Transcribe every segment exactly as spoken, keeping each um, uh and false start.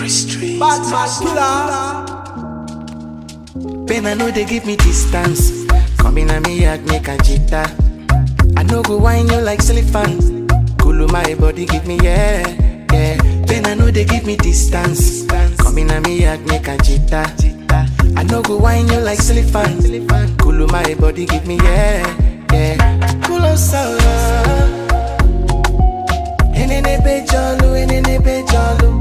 Batman killer. Pain I know they give me distance. Come in and me yard make a jitter. I know go wine you like silly fan. Cool my body give me yeah, yeah. Pain I know they give me distance. Come in and me yard make a jitter. I know go wine you like silly fan. Cool my body give me yeah, yeah. Cool us out. Enene be jolly, enene be jolly.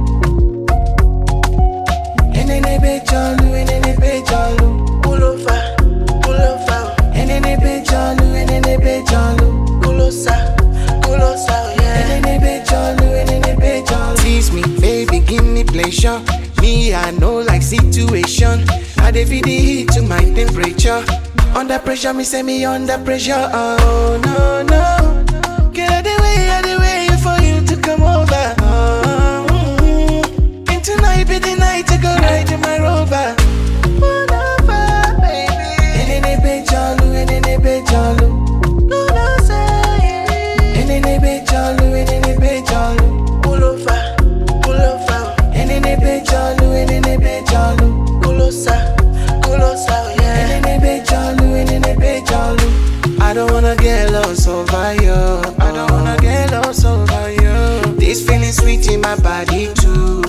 Enene be jolly, enene be jolly. Pull over, pull over. Enene be jolly, enene be jolly. Kulosa, kulosa, yeah. Enene be jolly, enene be jolly. Tease me, baby, give me pleasure. Me, I know like situation. I dey feel the heat to my temperature. Under pressure, me say me under pressure. Oh no no. Get out the way, out the way for you to come over. Oh, mm-hmm. And tonight be the night to go ride in my rover. Pull over, baby. Enene be jolly, enene be jolly. No no say. Enene be jolly, enene be jolly. Pull over, pull over. Enene be jolly, enene be jolly. Kulosa, kulosa, yeah. Enene be jolly, enene be jolly. I don't wanna get lost over you. I don't wanna get lost over you. This feeling sweet in my body too.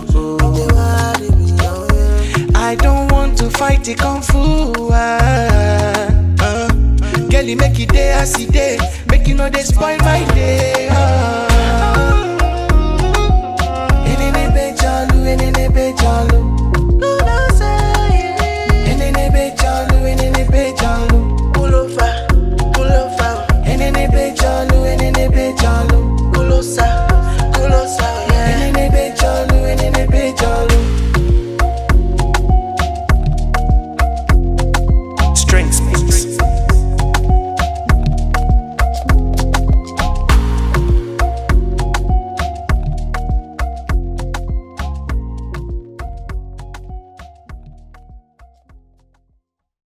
I don't want to fight the kung fu. Ah, uh. Girl, you make it day, I see day. Make you know they spoil my day.